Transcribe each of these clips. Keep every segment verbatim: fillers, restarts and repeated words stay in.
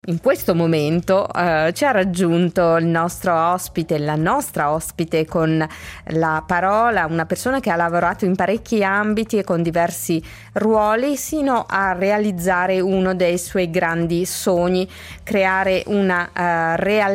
In questo momento eh, ci ha raggiunto il nostro ospite, la nostra ospite con la parola, una persona che ha lavorato in parecchi ambiti e con diversi ruoli sino a realizzare uno dei suoi grandi sogni, creare una uh,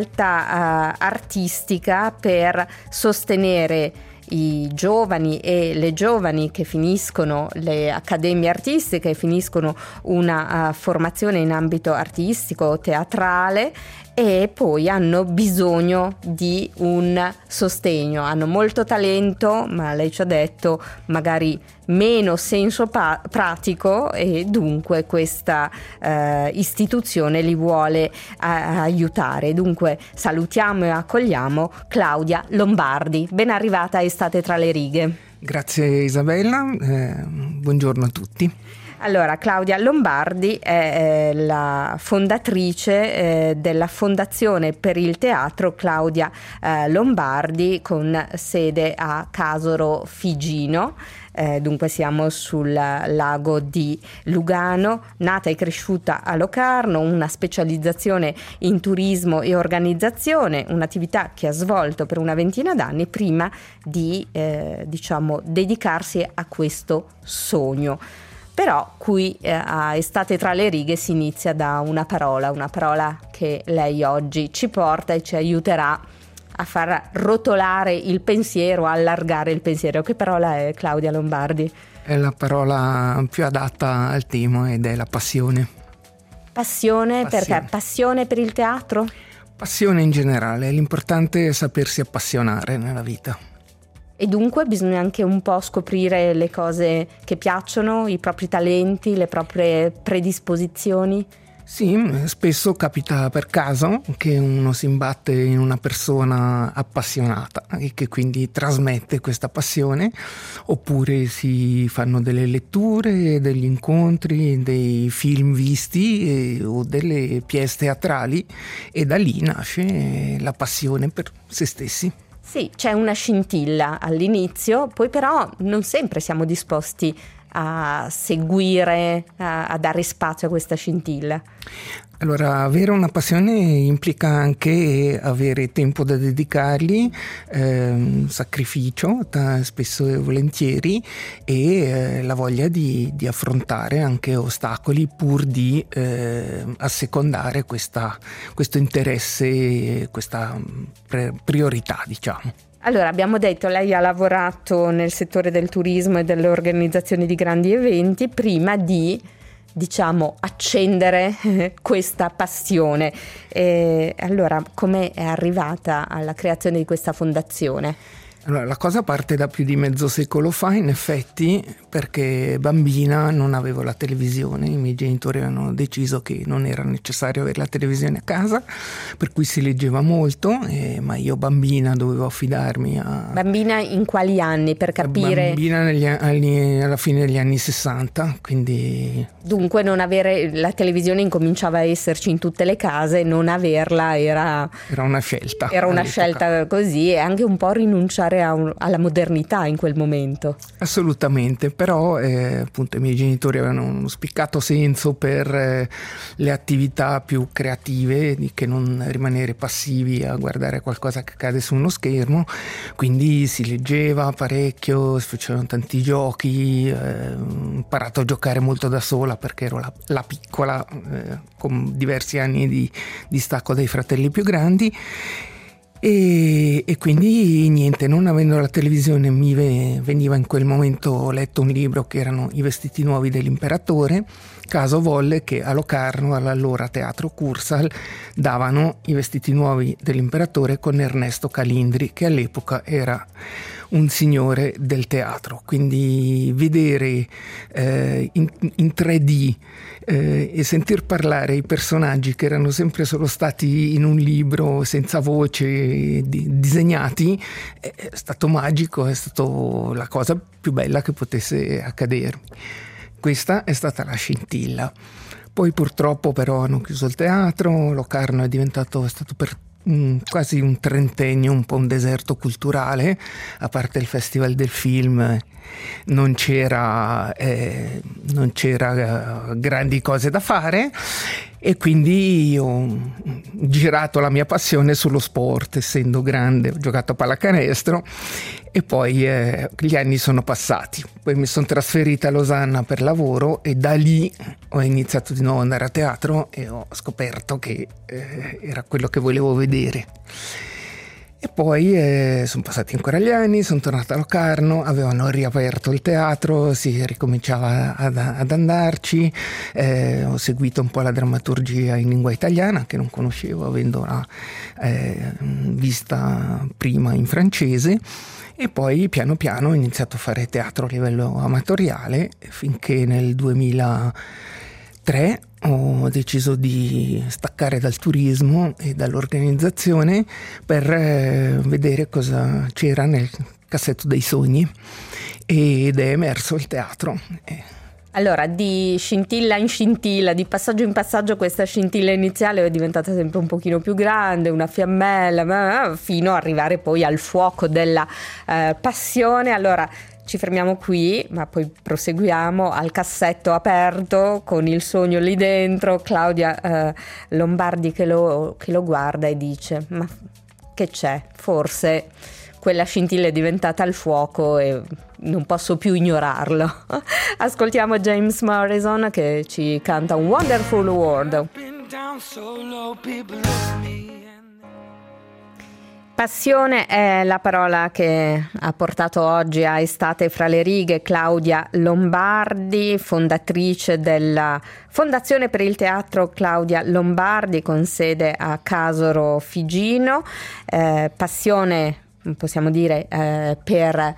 realtà uh, artistica per sostenere i giovani e le giovani che finiscono le accademie artistiche, finiscono una uh, formazione in ambito artistico, teatrale, e poi hanno bisogno di un sostegno. Hanno molto talento, ma lei ci ha detto magari meno senso pa- pratico, e dunque questa uh, istituzione li vuole uh, aiutare. Dunque salutiamo e accogliamo Claudia Lombardi. Ben arrivata a Estate tra le righe. Grazie Isabella, eh, buongiorno a tutti. Allora, Claudia Lombardi è eh, la fondatrice eh, della Fondazione per il Teatro Claudia eh, Lombardi, con sede a Casoro Figino. Eh, dunque siamo sul lago di Lugano, nata e cresciuta a Locarno, una specializzazione in turismo e organizzazione, un'attività che ha svolto per una ventina d'anni prima di eh, diciamo dedicarsi a questo sogno. Però qui eh, a Estate tra le righe si inizia da una parola, una parola che lei oggi ci porta e ci aiuterà a far rotolare il pensiero, a allargare il pensiero. Che parola è, Claudia Lombardi? È la parola più adatta al tema ed è la passione. Passione, passione. Perché? Passione per il teatro? Passione in generale, l'importante è sapersi appassionare nella vita. E dunque bisogna anche un po' scoprire le cose che piacciono, i propri talenti, le proprie predisposizioni. Sì, spesso capita per caso che uno si imbatte in una persona appassionata e che quindi trasmette questa passione, oppure si fanno delle letture, degli incontri, dei film visti e, o delle pièce teatrali, e da lì nasce la passione per se stessi. Sì, c'è una scintilla all'inizio, poi però non sempre siamo disposti a seguire, a, a dare spazio a questa scintilla. Allora, avere una passione implica anche avere tempo da dedicargli, eh, sacrificio t- spesso e volentieri, e eh, la voglia di, di affrontare anche ostacoli pur di eh, assecondare questa, questo interesse, questa pre- priorità, diciamo. Allora, abbiamo detto, lei ha lavorato nel settore del turismo e dell'organizzazione di grandi eventi prima di, diciamo, accendere questa passione. E allora, come è arrivata alla creazione di questa fondazione? Allora, la cosa parte da più di mezzo secolo fa, in effetti, perché bambina non avevo la televisione. I miei genitori avevano deciso che non era necessario avere la televisione a casa, per cui si leggeva molto, eh, ma io bambina dovevo affidarmi a... Bambina in quali anni, per capire? Bambina negli anni, alla fine degli anni sessanta, quindi... Dunque non avere la televisione incominciava a esserci in tutte le case, non averla era... Era una scelta. Era una all'epoca. scelta così, e anche un po' rinunciare a un, alla modernità in quel momento. Assolutamente, però eh, appunto i miei genitori avevano uno spiccato senso per eh, le attività più creative, di che non rimanere passivi a guardare qualcosa che accade su uno schermo, quindi si leggeva parecchio, si facevano tanti giochi, eh, ho imparato a giocare molto da sola perché ero la, la piccola, eh, con diversi anni di distacco dai fratelli più grandi. E, e quindi niente, non avendo la televisione mi veniva in quel momento, ho letto un libro che erano I vestiti nuovi dell'imperatore. Caso volle che a Locarno, all'allora Teatro Cursal, davano I vestiti nuovi dell'imperatore con Ernesto Calindri, che all'epoca era un signore del teatro, quindi vedere eh, in, in tre D eh, e sentir parlare i personaggi che erano sempre solo stati in un libro senza voce, di, disegnati, è, è stato magico, è stato la cosa più bella che potesse accadermi. Questa è stata la scintilla. Poi purtroppo però hanno chiuso il teatro, Locarno è diventato, è stato per Mm, quasi un trentennio un po' un deserto culturale, a parte il Festival del Film non c'era, eh, non c'era uh, grandi cose da fare, e quindi ho girato la mia passione sullo sport. Essendo grande ho giocato a pallacanestro e poi eh, gli anni sono passati, poi mi sono trasferita a Losanna per lavoro e da lì ho iniziato di nuovo ad andare a teatro e ho scoperto che eh, era quello che volevo vedere. E poi eh, sono passati ancora gli anni, sono tornato a Locarno, avevano riaperto il teatro, si ricominciava ad, ad andarci, eh, ho seguito un po' la drammaturgia in lingua italiana che non conoscevo, avendola eh, vista prima in francese, e poi piano piano ho iniziato a fare teatro a livello amatoriale finché nel duemilatré ho deciso di staccare dal turismo e dall'organizzazione per eh, vedere cosa c'era nel cassetto dei sogni, ed è emerso il teatro. Allora, di scintilla in scintilla, di passaggio in passaggio, questa scintilla iniziale è diventata sempre un pochino più grande, una fiammella, fino ad arrivare poi al fuoco della eh, passione. Allora, ci fermiamo qui, ma poi proseguiamo al cassetto aperto con il sogno lì dentro. Claudia eh, Lombardi che lo, che lo guarda e dice: ma che c'è? Forse quella scintilla è diventata il fuoco e non posso più ignorarlo. Ascoltiamo James Morrison che ci canta un Wonderful World. Passione è la parola che ha portato oggi a Estate fra le righe Claudia Lombardi, fondatrice della Fondazione per il Teatro Claudia Lombardi con sede a Casoro Figino. Eh, passione, possiamo dire, eh, per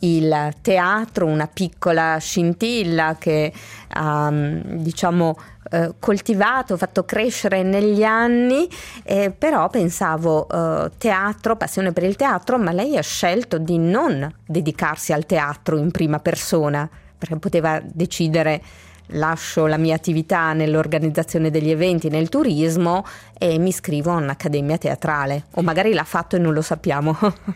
il teatro, una piccola scintilla che ha um, diciamo eh, coltivato, fatto crescere negli anni, eh, però pensavo eh, teatro, passione per il teatro, ma lei ha scelto di non dedicarsi al teatro in prima persona, perché poteva decidere: lascio la mia attività nell'organizzazione degli eventi, nel turismo, e mi iscrivo a un'accademia teatrale, o magari l'ha fatto e non lo sappiamo.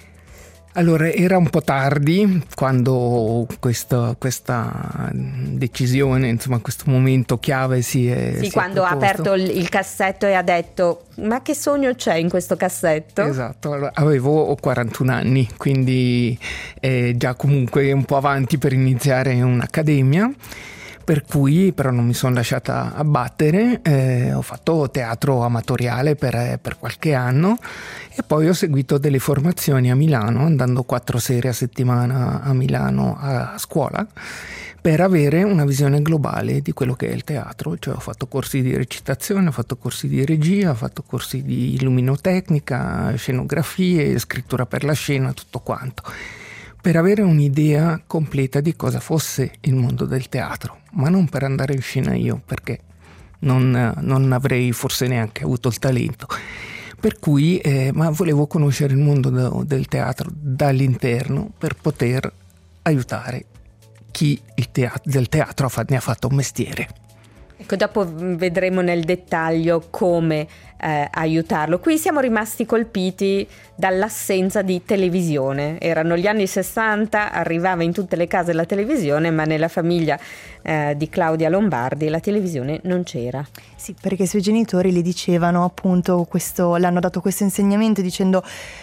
Allora, era un po' tardi quando questa, questa decisione, insomma questo momento chiave si è Sì, si quando è ha aperto il, il cassetto e ha detto: ma che sogno c'è in questo cassetto? Esatto, allora, avevo quarantuno anni, quindi eh, già comunque un po' avanti per iniziare un'accademia. Per cui però non mi sono lasciata abbattere, eh, ho fatto teatro amatoriale per, per qualche anno e poi ho seguito delle formazioni a Milano, andando quattro sere a settimana a Milano a scuola, per avere una visione globale di quello che è il teatro. Cioè ho fatto corsi di recitazione, ho fatto corsi di regia, ho fatto corsi di illuminotecnica, scenografie, scrittura per la scena, tutto quanto, per avere un'idea completa di cosa fosse il mondo del teatro, ma non per andare in scena io, perché non, non avrei forse neanche avuto il talento. Per cui, eh, ma volevo conoscere il mondo de, del teatro dall'interno per poter aiutare chi il teatro, del teatro ne ha fatto un mestiere. Ecco, dopo vedremo nel dettaglio come eh, aiutarlo. Qui siamo rimasti colpiti dall'assenza di televisione. Erano gli anni sessanta, arrivava in tutte le case la televisione, ma nella famiglia eh, di Claudia Lombardi la televisione non c'era. Sì, perché i suoi genitori le dicevano appunto questo, le hanno dato questo insegnamento dicendo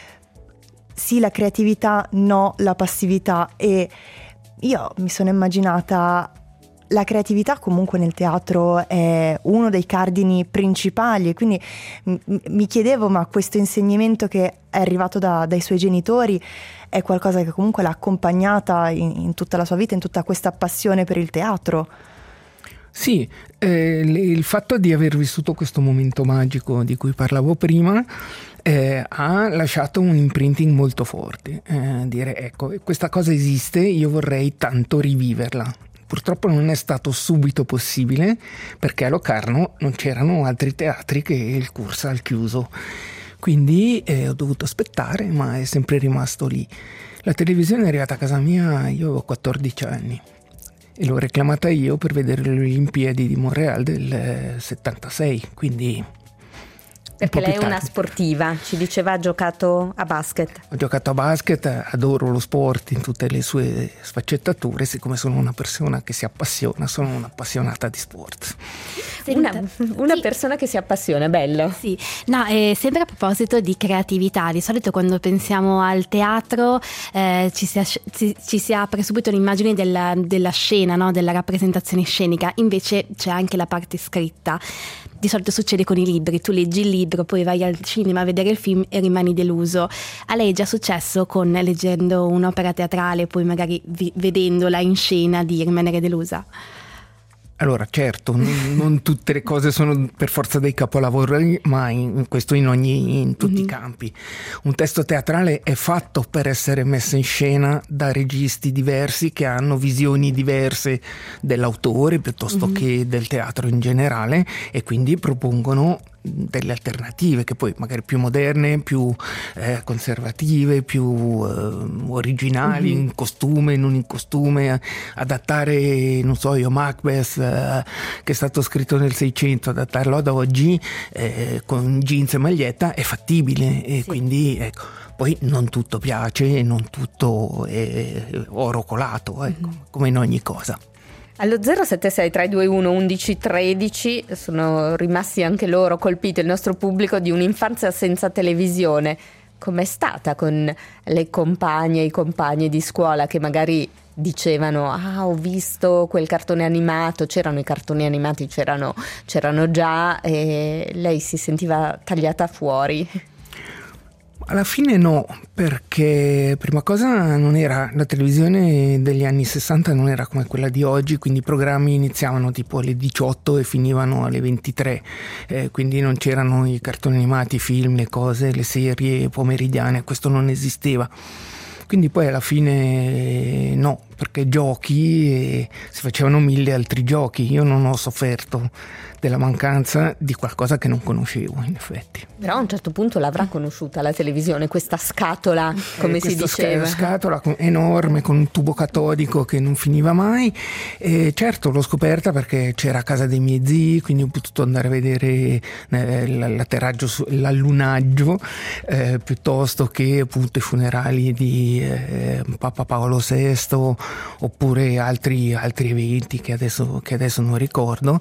sì la creatività, no la passività, e io mi sono immaginata la creatività comunque nel teatro è uno dei cardini principali, e quindi m- mi chiedevo, ma questo insegnamento che è arrivato da, dai suoi genitori è qualcosa che comunque l'ha accompagnata in, in tutta la sua vita, in tutta questa passione per il teatro? Sì, eh, il fatto di aver vissuto questo momento magico di cui parlavo prima eh, ha lasciato un imprinting molto forte, eh, dire ecco, questa cosa esiste, io vorrei tanto riviverla. Purtroppo non è stato subito possibile perché a Locarno non c'erano altri teatri che il Cursa al chiuso, quindi eh, ho dovuto aspettare, ma è sempre rimasto lì. La televisione è arrivata a casa mia, io avevo quattordici anni e l'ho reclamata io per vedere le Olimpiadi di Montréal del settantasei, quindi Perché un lei è tardi. una sportiva, ci diceva, ha giocato a basket. Ho giocato a basket, adoro lo sport in tutte le sue sfaccettature, siccome sono una persona che si appassiona, sono un'appassionata di sport. Una, una sì. persona che si appassiona, bello. Sì, no, eh, sempre a proposito di creatività, di solito quando pensiamo al teatro eh, ci, si asci- ci, ci si apre subito l'immagine della, della scena, no? Della rappresentazione scenica, invece c'è anche la parte scritta. Di solito succede con i libri, tu leggi il libro, poi vai al cinema a vedere il film e rimani deluso. A lei è già successo con leggendo un'opera teatrale, poi magari vi- vedendola in scena, di rimanere delusa? Allora, certo, non, non tutte le cose sono per forza dei capolavori, ma in, questo in, ogni, in tutti mm-hmm. i campi. Un testo teatrale è fatto per essere messo in scena da registi diversi che hanno visioni diverse dell'autore piuttosto mm-hmm. che del teatro in generale, e quindi propongono delle alternative che poi magari più moderne, più eh, conservative, più eh, originali, mm-hmm. in costume, non in costume, adattare, non so io, Macbeth eh, che è stato scritto nel Seicento, adattarlo ad oggi eh, con jeans e maglietta è fattibile, e sì. quindi ecco. Poi non tutto piace e non tutto è oro colato, ecco, mm-hmm. come in ogni cosa. Allo zero sette sei tre due uno undici tredici sono rimasti anche loro colpiti, il nostro pubblico, di un'infanzia senza televisione. Com'è stata con le compagne e i compagni di scuola che magari dicevano ah ho visto quel cartone animato, c'erano i cartoni animati, c'erano, c'erano già, e lei si sentiva tagliata fuori? Alla fine no, perché prima cosa non era, la televisione degli anni sessanta non era come quella di oggi, quindi i programmi iniziavano tipo alle diciotto e finivano alle ventitré, eh, quindi non c'erano i cartoni animati, i film, le cose, le serie pomeridiane, questo non esisteva. Quindi poi alla fine no, perché giochi e si facevano mille altri giochi. Io non ho sofferto della mancanza di qualcosa che non conoscevo, in effetti. Però a un certo punto l'avrà conosciuta la televisione, questa scatola, come eh, si diceva. Questa scatola enorme con un tubo catodico che non finiva mai. E certo l'ho scoperta perché c'era a casa dei miei zii, quindi ho potuto andare a vedere eh, l'atterraggio, l'allunaggio, eh, piuttosto che appunto i funerali di eh, Papa Paolo sesto, oppure altri, altri eventi che adesso, che adesso non ricordo.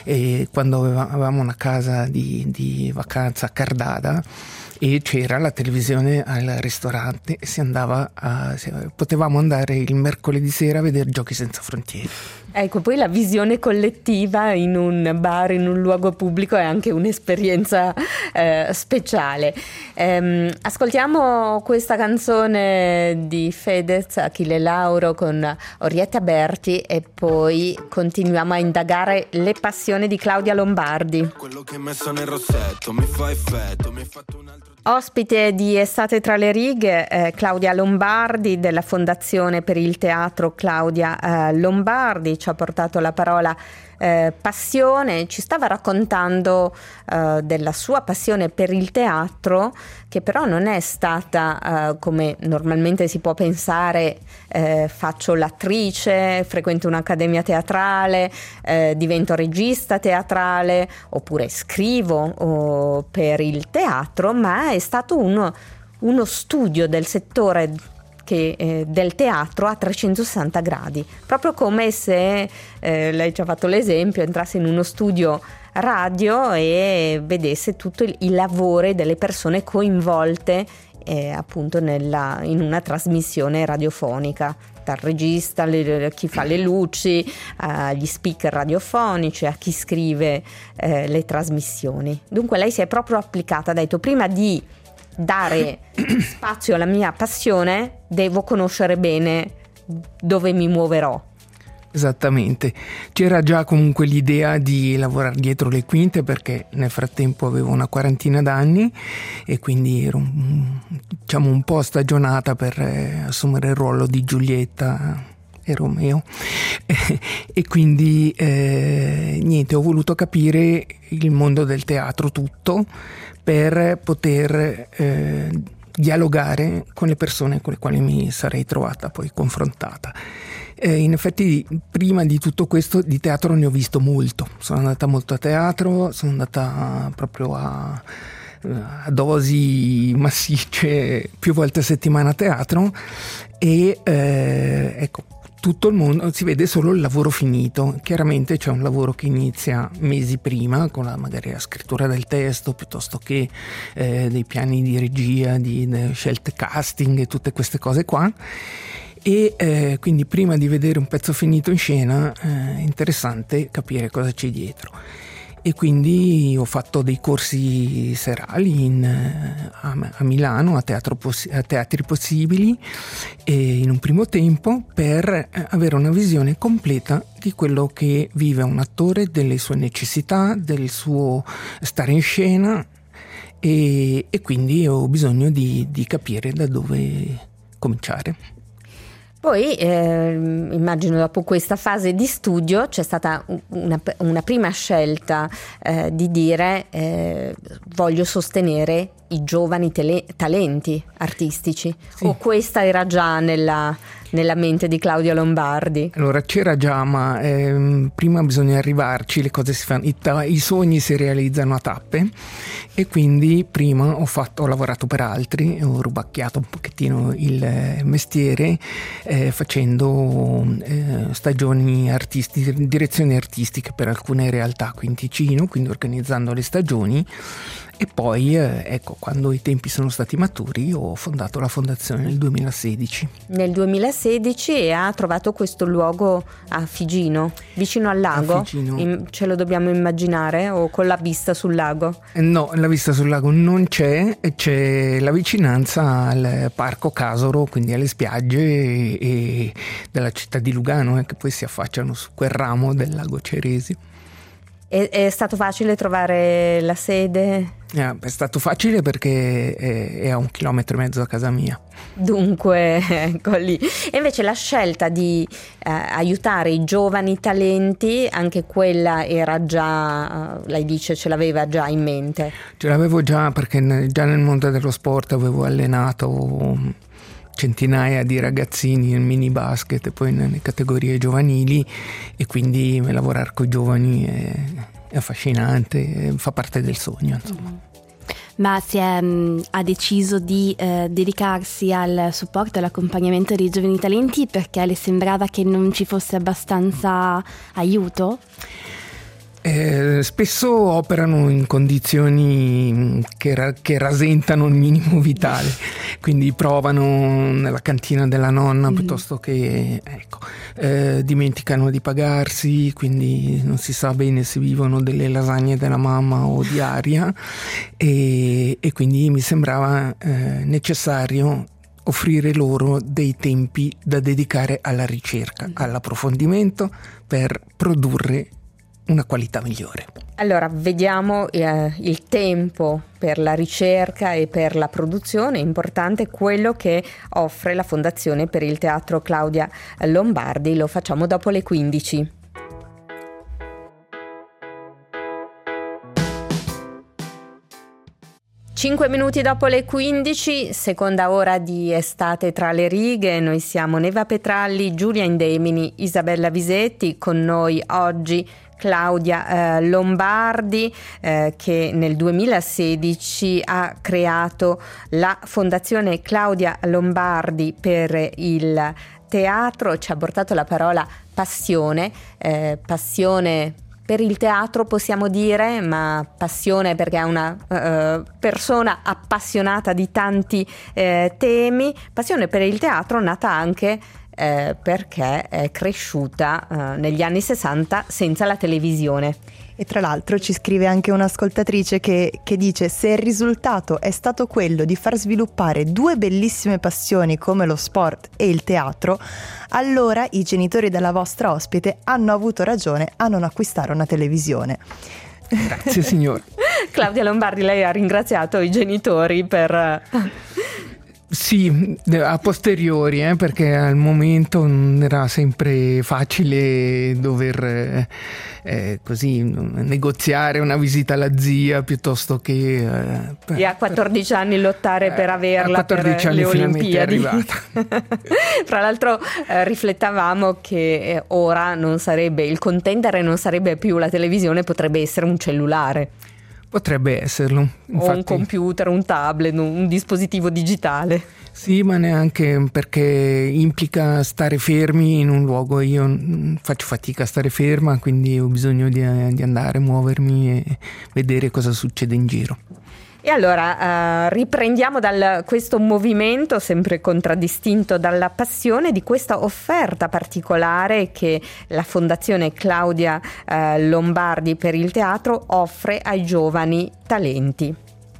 E quando avevamo una casa di, di vacanza a Cardada e c'era la televisione al ristorante e si andava a, potevamo andare il mercoledì sera a vedere Giochi senza frontiere. Ecco, poi la visione collettiva in un bar, in un luogo pubblico, è anche un'esperienza eh, speciale. Ehm, ascoltiamo questa canzone di Fedez, Achille Lauro con Orietta Berti, e poi continuiamo a indagare le passioni di Claudia Lombardi. Quello che hai messo nel rossetto mi fa effetto, mi hai fatto un altro. Ospite di Estate tra le righe, eh, Claudia Lombardi della Fondazione per il Teatro Claudia eh, Lombardi, ci ha portato la parola eh, passione, ci stava raccontando eh, della sua passione per il teatro, che però non è stata eh, come normalmente si può pensare, eh, faccio l'attrice, frequento un'accademia teatrale, eh, divento regista teatrale oppure scrivo oh, per il teatro, ma è stato uno, uno studio del settore che, eh, del teatro a trecentosessanta gradi, proprio come se, eh, lei ci ha fatto l'esempio, entrasse in uno studio radio e vedesse tutto il, il lavoro delle persone coinvolte eh, appunto nella, in una trasmissione radiofonica, dal regista, le, chi fa le luci, agli speaker radiofonici, a chi scrive eh, le trasmissioni. Dunque lei si è proprio applicata, ha detto: prima di dare spazio alla mia passione devo conoscere bene dove mi muoverò. Esattamente, c'era già comunque l'idea di lavorare dietro le quinte, perché nel frattempo avevo una quarantina d'anni e quindi ero diciamo un po' stagionata per eh, assumere il ruolo di Giulietta e Romeo e quindi eh, niente, ho voluto capire il mondo del teatro tutto per poter eh, dialogare con le persone con le quali mi sarei trovata poi confrontata. Eh, in effetti prima di tutto questo di teatro ne ho visto molto, sono andata molto a teatro, sono andata proprio a a dosi massicce più volte a settimana a teatro e eh, ecco, tutto il mondo si vede solo il lavoro finito. Chiaramente c'è un lavoro che inizia mesi prima con la, magari la scrittura del testo piuttosto che eh, dei piani di regia, di, di scelte casting e tutte queste cose qua. E eh, quindi prima di vedere un pezzo finito in scena eh, è interessante capire cosa c'è dietro. E quindi ho fatto dei corsi serali in, a, a Milano, a, teatro possi- a Teatri Possibili, e in un primo tempo per avere una visione completa di quello che vive un attore, delle sue necessità, del suo stare in scena, e, e quindi ho bisogno di, di capire da dove cominciare. Poi eh, immagino dopo questa fase di studio c'è stata una, una prima scelta eh, di dire eh, voglio sostenere i giovani tele- talenti artistici, sì. O questa era già nella, nella mente di Claudia Lombardi? Allora c'era già, ma ehm, prima bisogna arrivarci, le cose si fanno, i, ta- i sogni si realizzano a tappe, e quindi prima ho, fatto, ho lavorato per altri, ho rubacchiato un pochettino il mestiere eh, facendo eh, stagioni artistiche, direzioni artistiche per alcune realtà qui in Ticino, quindi organizzando le stagioni. E poi eh, ecco, quando i tempi sono stati maturi ho fondato la fondazione nel duemilasedici. Nel duemilasedici, e ha trovato questo luogo a Figino, vicino al lago. A Figino. In, ce lo dobbiamo immaginare, o con la vista sul lago? Eh, no, la vista sul lago non c'è, c'è la vicinanza al Parco Casoro, quindi alle spiagge e, e della città di Lugano, eh, che poi si affacciano su quel ramo del lago Ceresi. È, è stato facile trovare la sede? Eh, è stato facile perché è, è a un chilometro e mezzo da casa mia. Dunque, ecco lì. E invece la scelta di eh, aiutare i giovani talenti, anche quella era già, uh, lei dice, ce l'aveva già in mente? Ce l'avevo già, perché ne, già nel mondo dello sport avevo allenato centinaia di ragazzini nel mini basket e poi nelle categorie giovanili, e quindi lavorare con i giovani è, è affascinante, fa parte del sogno, insomma. Ma si è, mh, ha deciso di eh, dedicarsi al supporto e all'accompagnamento dei giovani talenti perché le sembrava che non ci fosse abbastanza aiuto? Eh, spesso operano in condizioni che, ra- che rasentano il minimo vitale, quindi provano nella cantina della nonna mm. piuttosto che ecco, eh, dimenticano di pagarsi, quindi non si sa bene se vivono delle lasagne della mamma o di aria, e, e quindi mi sembrava eh, necessario offrire loro dei tempi da dedicare alla ricerca, mm. all'approfondimento, per produrre una qualità migliore. Allora, vediamo eh, il tempo per la ricerca e per la produzione. È importante quello che offre la Fondazione per il Teatro Claudia Lombardi. Lo facciamo dopo le quindici. Cinque minuti dopo le quindici, seconda ora di Estate tra le righe. Noi siamo Neva Petralli, Giulia Indemini, Isabella Visetti. Con noi oggi Claudia eh, Lombardi, eh, che nel duemilasedici ha creato la Fondazione Claudia Lombardi per il teatro. Ci ha portato la parola passione, eh, passione per il teatro possiamo dire, ma passione perché è una uh, persona appassionata di tanti uh, temi. Passione per il teatro nata anche uh, perché è cresciuta uh, negli anni sessanta senza la televisione. E tra l'altro ci scrive anche un'ascoltatrice che, che dice: se il risultato è stato quello di far sviluppare due bellissime passioni come lo sport e il teatro, allora i genitori della vostra ospite hanno avuto ragione a non acquistare una televisione. Grazie signora. Claudia Lombardi, lei ha ringraziato i genitori per... Sì, a posteriori, eh, perché al momento non era sempre facile dover eh, così negoziare una visita alla zia piuttosto che... Eh, e a quattordici anni lottare per averla, a quattordici per anni le finalmente Olimpiadi. È arrivata. Fra l'altro eh, riflettavamo che eh, ora non sarebbe, il contendere non sarebbe più la televisione, potrebbe essere un cellulare. Potrebbe esserlo. Infatti, o un computer, un tablet, un dispositivo digitale. Sì, ma neanche, perché implica stare fermi in un luogo. Io faccio fatica a stare ferma, quindi ho bisogno di, di andare, muovermi e vedere cosa succede in giro. E allora uh, riprendiamo da questo movimento sempre contraddistinto dalla passione di questa offerta particolare che la Fondazione Claudia uh, Lombardi per il teatro offre ai giovani talenti.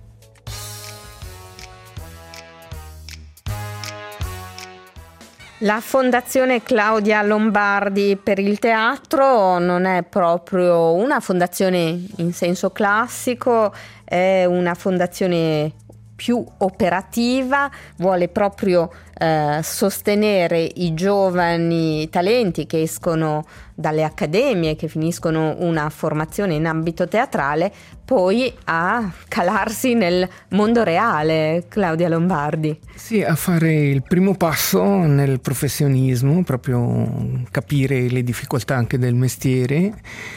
La Fondazione Claudia Lombardi per il teatro non è proprio una fondazione in senso classico, è una fondazione più operativa, vuole proprio eh, sostenere i giovani talenti che escono dalle accademie, che finiscono una formazione in ambito teatrale, poi a calarsi nel mondo reale. Claudia Lombardi. Sì, a fare il primo passo nel professionismo, proprio capire le difficoltà anche del mestiere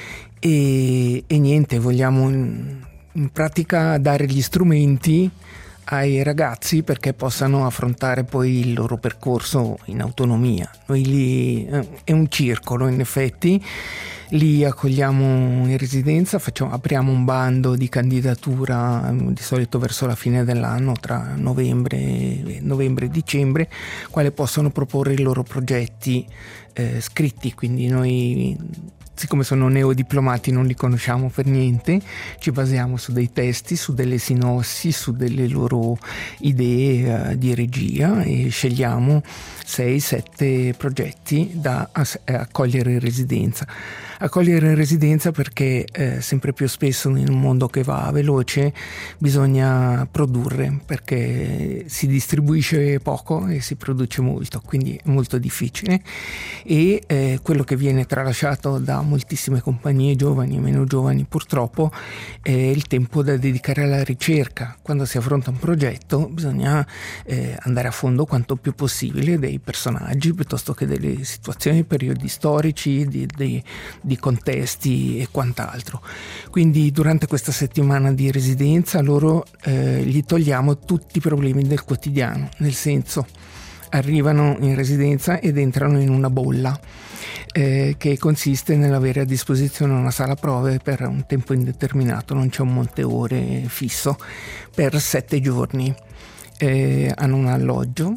e, e niente, vogliamo in, in pratica dare gli strumenti ai ragazzi perché possano affrontare poi il loro percorso in autonomia. Noi lì è un circolo, in effetti, li accogliamo in residenza, facciamo, apriamo un bando di candidatura di solito verso la fine dell'anno, tra novembre, novembre e dicembre, quale possono proporre i loro progetti eh, scritti, quindi noi, siccome sono neodiplomati, non li conosciamo per niente, ci basiamo su dei testi, su delle sinossi, su delle loro idee uh, di regia e scegliamo sei sette progetti da ass- accogliere in residenza. Accogliere in residenza perché eh, sempre più spesso in un mondo che va veloce bisogna produrre, perché si distribuisce poco e si produce molto, quindi è molto difficile e eh, quello che viene tralasciato da moltissime compagnie giovani e meno giovani purtroppo è il tempo da dedicare alla ricerca. Quando si affronta un progetto bisogna eh, andare a fondo quanto più possibile dei personaggi piuttosto che delle situazioni, periodi storici, di, di di contesti e quant'altro. Quindi durante questa settimana di residenza loro eh, gli togliamo tutti i problemi del quotidiano, nel senso arrivano in residenza ed entrano in una bolla eh, che consiste nell'avere a disposizione una sala prove per un tempo indeterminato, non c'è un monte ore fisso, per sette giorni. Eh, hanno un alloggio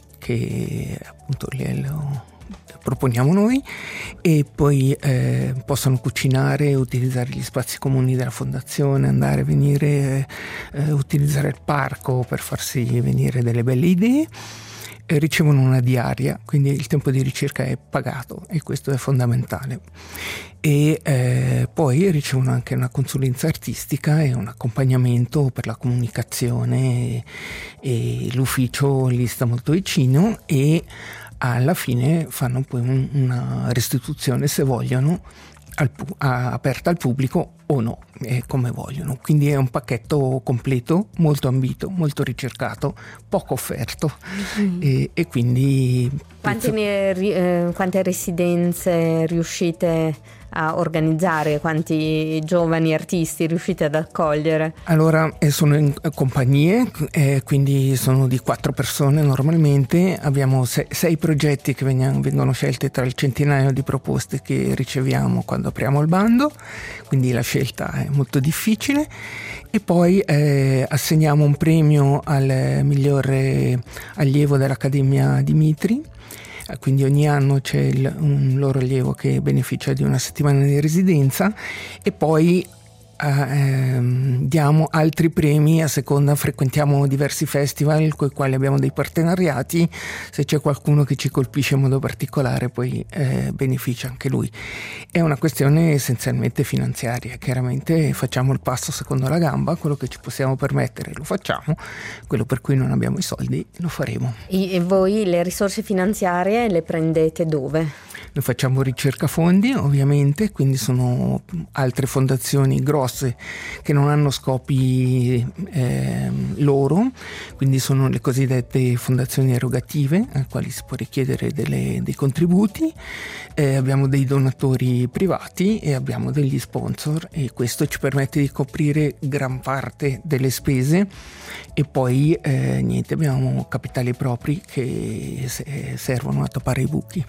che appunto lo proponiamo noi e poi eh, possono cucinare, utilizzare gli spazi comuni della fondazione, andare, venire, eh, utilizzare il parco per farsi venire delle belle idee. E ricevono una diaria, quindi il tempo di ricerca è pagato e questo è fondamentale. E eh, poi ricevono anche una consulenza artistica e un accompagnamento per la comunicazione e, e l'ufficio li sta molto vicino e alla fine fanno poi un, una restituzione se vogliono al, a, aperta al pubblico o no, eh, come vogliono. Quindi è un pacchetto completo, molto ambito, molto ricercato, poco offerto mm. e, e quindi quante, ne, eh, quante residenze riuscite a organizzare, quanti giovani artisti riuscite ad accogliere? Allora eh, sono in compagnie, eh, quindi sono di quattro persone normalmente, abbiamo sei, sei progetti che vengono, vengono scelti tra il centinaio di proposte che riceviamo quando apriamo il bando, quindi la scelta è molto difficile e poi eh, assegniamo un premio al miglior allievo dell'Accademia Dimitri. Quindi ogni anno c'è il, un loro allievo che beneficia di una settimana di residenza e poi ehm, diamo altri premi a seconda, frequentiamo diversi festival con i quali abbiamo dei partenariati, se c'è qualcuno che ci colpisce in modo particolare poi eh, beneficia anche lui. È una questione essenzialmente finanziaria, chiaramente facciamo il passo secondo la gamba, quello che ci possiamo permettere lo facciamo, quello per cui non abbiamo i soldi lo faremo. E voi le risorse finanziarie le prendete dove? Noi facciamo ricerca fondi ovviamente, quindi sono altre fondazioni grosse che non hanno scopi eh, loro, quindi sono le cosiddette fondazioni erogative alle quali si può richiedere delle, dei contributi, eh, abbiamo dei donatori privati e abbiamo degli sponsor, e questo ci permette di coprire gran parte delle spese, e poi eh, niente, abbiamo capitali propri che servono a tappare i buchi.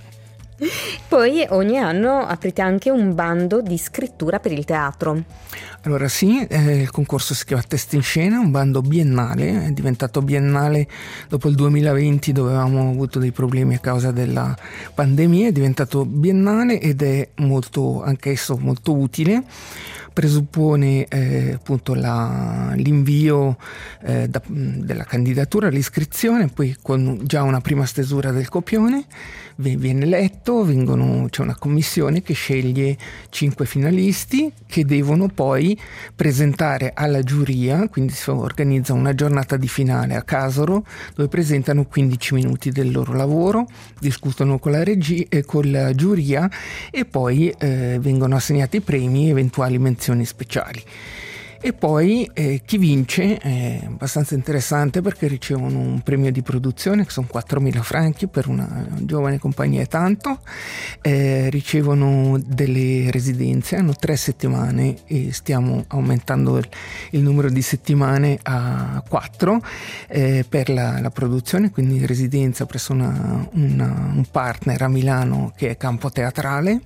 Poi ogni anno aprite anche un bando di scrittura per il teatro. Allora sì, eh, il concorso si chiama Testa in Scena, un bando biennale, è diventato biennale dopo il duemilaventi dove avevamo avuto dei problemi a causa della pandemia, è diventato biennale ed è molto, anch'esso molto utile. Presuppone eh, appunto la, l'invio eh, da, della candidatura, l'iscrizione, poi con già una prima stesura del copione viene letto, vengono, c'è una commissione che sceglie cinque finalisti che devono poi presentare alla giuria, quindi si organizza una giornata di finale a Casoro dove presentano quindici minuti del loro lavoro, discutono con la regia e con la giuria e poi eh, vengono assegnati premi e eventuali menzioni speciali. E poi eh, chi vince è abbastanza interessante perché ricevono un premio di produzione che sono quattromila franchi, per una giovane compagnia è tanto, eh, ricevono delle residenze, hanno tre settimane e stiamo aumentando il, il numero di settimane a quattro eh, per la, la produzione, quindi residenza presso una, una, un partner a Milano che è Campo Teatrale,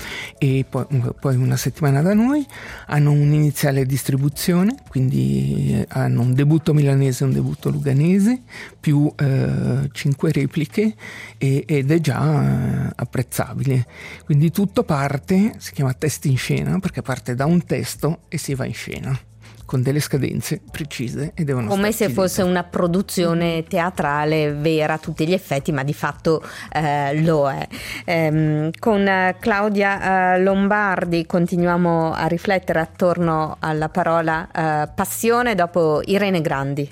e poi, poi una settimana da noi. Hanno un'iniziale distribuzione, quindi hanno un debutto milanese e un debutto luganese più eh, cinque repliche e, ed è già eh, apprezzabile, quindi tutto parte, si chiama Testa in Scena perché parte da un testo e si va in scena con delle scadenze precise e devono come se fosse dentro. Una produzione teatrale vera a tutti gli effetti, ma di fatto eh, lo è. Ehm, con Claudia eh, Lombardi continuiamo a riflettere attorno alla parola eh, passione dopo Irene Grandi.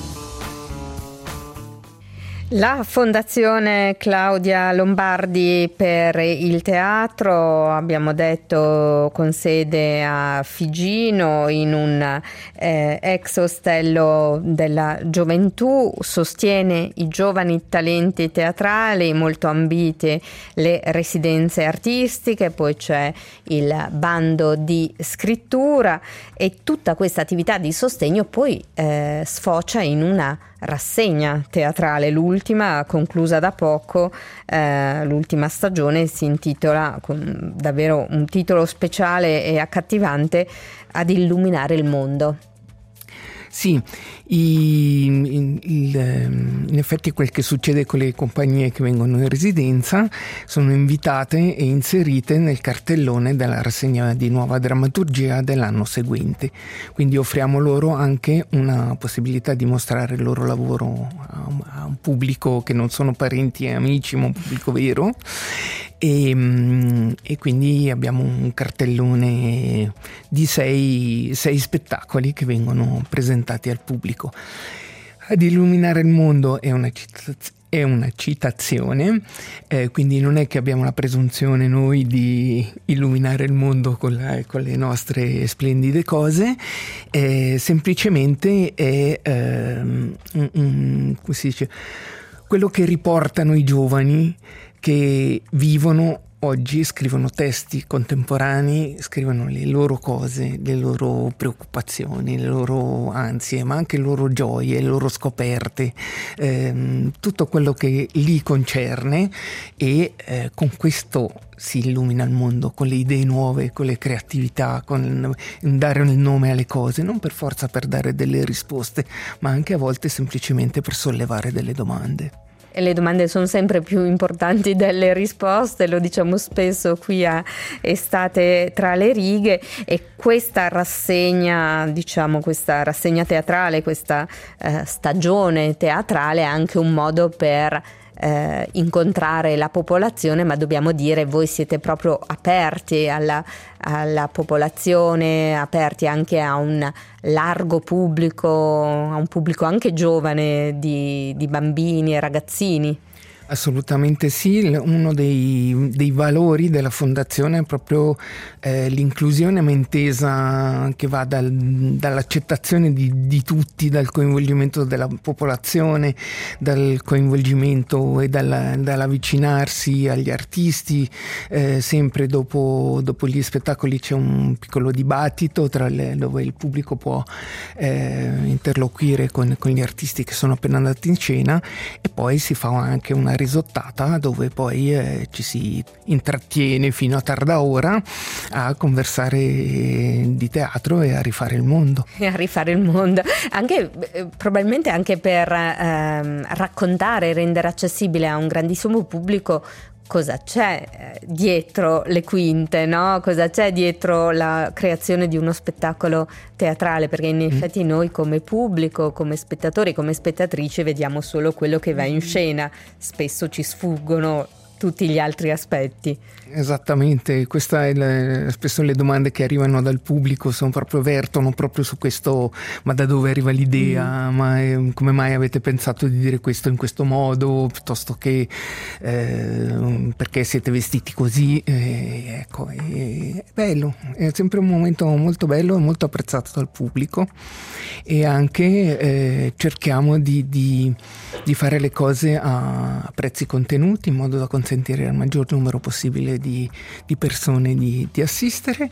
La Fondazione Claudia Lombardi per il teatro, abbiamo detto, con sede a Figino in un eh, ex ostello della gioventù, sostiene i giovani talenti teatrali, molto ambite le residenze artistiche, poi c'è il bando di scrittura e tutta questa attività di sostegno poi eh, sfocia in una rassegna teatrale, l'ultima conclusa da poco, eh, l'ultima stagione si intitola con davvero un titolo speciale e accattivante, Ad illuminare il mondo. Sì, i, in, il, in effetti quel che succede con le compagnie che vengono in residenza, sono invitate e inserite nel cartellone della rassegna di nuova drammaturgia dell'anno seguente, quindi offriamo loro anche una possibilità di mostrare il loro lavoro a un, a un pubblico che non sono parenti e amici, ma un pubblico vero. E, e quindi abbiamo un cartellone di sei, sei spettacoli che vengono presentati al pubblico. Ad illuminare il mondo è una citazione, è una citazione eh, quindi non è che abbiamo la presunzione noi di illuminare il mondo con, la, con le nostre splendide cose, eh, semplicemente è eh, un, un, come si dice, quello che riportano i giovani che vivono oggi, scrivono testi contemporanei, scrivono le loro cose, le loro preoccupazioni, le loro ansie, ma anche le loro gioie, le loro scoperte, ehm, tutto quello che li concerne, e eh, con questo si illumina il mondo, con le idee nuove, con le creatività, con dare il nome alle cose, non per forza per dare delle risposte, ma anche a volte semplicemente per sollevare delle domande. E le domande sono sempre più importanti delle risposte, lo diciamo spesso qui a Estate tra le righe, e questa rassegna, diciamo questa rassegna teatrale, questa eh, stagione teatrale è anche un modo per eh, incontrare la popolazione, ma dobbiamo dire voi siete proprio aperti alla, alla popolazione, aperti anche a un largo pubblico, a un pubblico anche giovane di, di bambini e ragazzini. Assolutamente sì, uno dei, dei valori della fondazione è proprio eh, l'inclusione, ma intesa che va dal, dall'accettazione di, di tutti, dal coinvolgimento della popolazione, dal coinvolgimento e dal, dall'avvicinarsi agli artisti. Eh, sempre dopo, dopo gli spettacoli c'è un piccolo dibattito tra le, dove il pubblico può eh, interloquire con, con gli artisti che sono appena andati in scena, e poi si fa anche una risottata dove poi eh, ci si intrattiene fino a tarda ora a conversare di teatro e a rifare il mondo. E a rifare il mondo, anche eh, probabilmente anche per ehm, raccontare e rendere accessibile a un grandissimo pubblico cosa c'è dietro le quinte, no? Cosa c'è dietro la creazione di uno spettacolo teatrale, perché in effetti noi come pubblico, come spettatori, come spettatrici vediamo solo quello che va in scena, spesso ci sfuggono tutti gli altri aspetti. Esattamente, questa è la, spesso le domande che arrivano dal pubblico sono proprio, vertono proprio su questo: ma da dove arriva l'idea, mm. ma è, come mai avete pensato di dire questo in questo modo, piuttosto che eh, perché siete vestiti così. Eh, ecco, è, è bello, è sempre un momento molto bello e molto apprezzato dal pubblico, e anche eh, cerchiamo di, di, di fare le cose a, a prezzi contenuti, in modo da consentire al maggior numero possibile Di, di persone di, di assistere.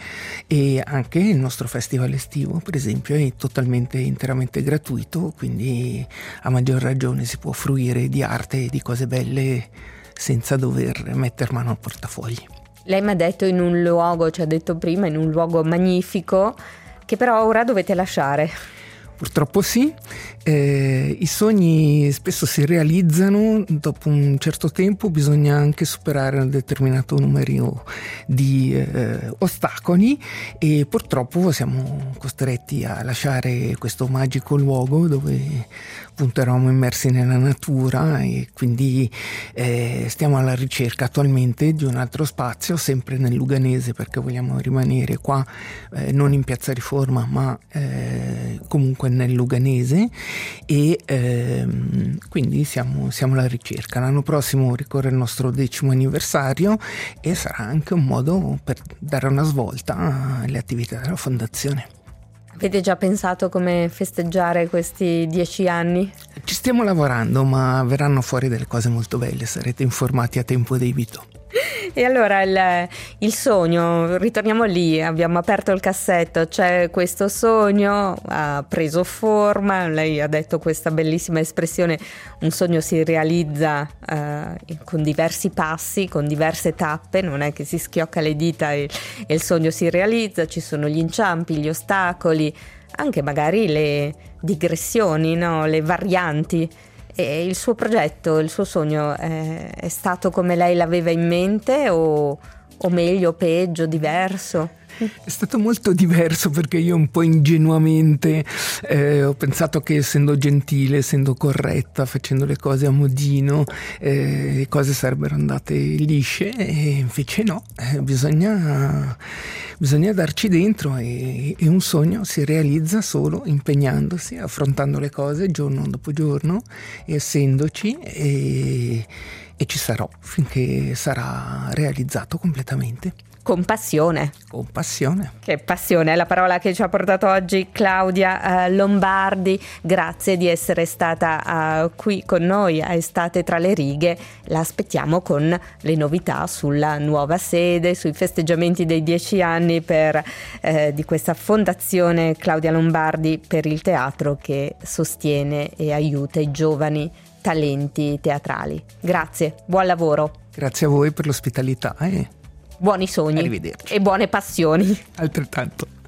E anche il nostro festival estivo, per esempio, è totalmente interamente gratuito, quindi a maggior ragione si può fruire di arte e di cose belle senza dover mettere mano al portafogli. Lei mi ha detto in un luogo, ci ha detto prima, in un luogo magnifico, che però ora dovete lasciare. Purtroppo sì, eh, i sogni spesso si realizzano, dopo un certo tempo bisogna anche superare un determinato numero di eh, ostacoli, e purtroppo siamo costretti a lasciare questo magico luogo dove appunto eravamo immersi nella natura, e quindi eh, stiamo alla ricerca attualmente di un altro spazio, sempre nel Luganese, perché vogliamo rimanere qua, eh, non in Piazza Riforma, ma eh, comunque nel Luganese, e ehm, quindi siamo, siamo alla ricerca. L'anno prossimo ricorre il nostro decimo anniversario, e sarà anche un modo per dare una svolta alle attività della fondazione. Avete già pensato come festeggiare questi dieci anni? Ci stiamo lavorando, ma verranno fuori delle cose molto belle, sarete informati a tempo debito. E allora il, il sogno, ritorniamo lì, abbiamo aperto il cassetto, c'è questo sogno, ha preso forma, lei ha detto questa bellissima espressione: un sogno si realizza eh, con diversi passi, con diverse tappe, non è che si schiocca le dita e, e il sogno si realizza, ci sono gli inciampi, gli ostacoli, anche magari le digressioni, no? Le varianti. E il suo progetto, il suo sogno è, è stato come lei l'aveva in mente, o, o meglio, peggio, diverso? È stato molto diverso, perché io un po' ingenuamente eh, ho pensato che, essendo gentile, essendo corretta, facendo le cose a modino, eh, le cose sarebbero andate lisce, e invece no, eh, bisogna, bisogna darci dentro, e, e un sogno si realizza solo impegnandosi, affrontando le cose giorno dopo giorno, e essendoci, e, e ci sarò finché sarà realizzato completamente. Con passione. Con passione. Che passione, è la parola che ci ha portato oggi Claudia eh, Lombardi. Grazie di essere stata uh, qui con noi a Estate tra le righe. La aspettiamo con le novità sulla nuova sede, sui festeggiamenti dei dieci anni per, eh, di questa fondazione Claudia Lombardi per il teatro, che sostiene e aiuta i giovani talenti teatrali. Grazie, buon lavoro. Grazie a voi per l'ospitalità. Eh. Buoni sogni. Arrivederci. E buone passioni. Altrettanto.